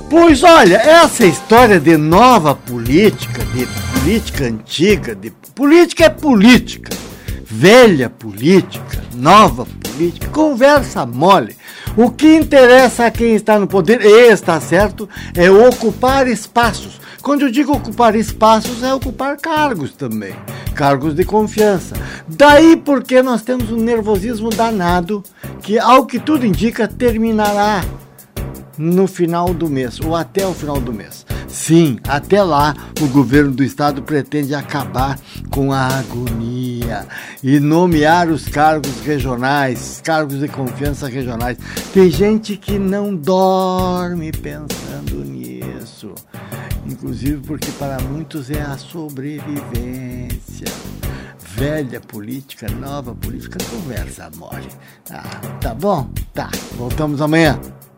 Pois olha, essa história de nova política, de política antiga, de política é política, velha política, nova política, conversa mole. O que interessa a quem está no poder, e está certo, é ocupar espaços. Quando eu digo ocupar espaços, é ocupar cargos também, cargos de confiança. Daí porque nós temos um nervosismo danado que, ao que tudo indica, terminará no final do mês, ou até o final do mês. Sim, até lá o governo do estado pretende acabar com a agonia e nomear os cargos regionais, cargos de confiança regionais. Tem gente que não dorme pensando nisso, inclusive porque para muitos é a sobrevivência. Velha política, nova política, conversa mole. Tá bom? Tá, voltamos amanhã.